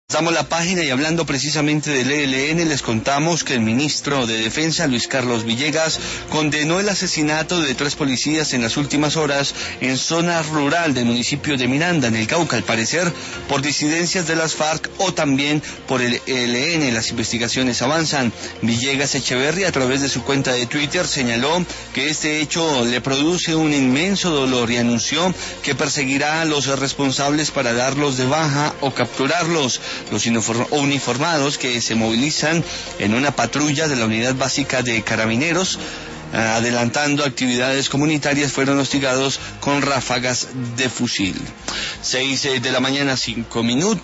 Damos la página y hablando precisamente del ELN, les contamos que el ministro de Defensa, Luis Carlos Villegas, condenó el asesinato de 3 policías en las últimas horas en zona rural del municipio de Miranda, en el Cauca, al parecer por disidencias de las FARC o también por el ELN. Las investigaciones avanzan. Villegas Echeverri, a través de su cuenta de Twitter, señaló que este hecho le produce un inmenso dolor y anunció que perseguirá a los responsables para darlos de baja o capturarlos. Los uniformados que se movilizan en una patrulla de la Unidad Básica de Carabineros, adelantando actividades comunitarias, fueron hostigados con ráfagas de fusil. 6 de la mañana, 5 minutos.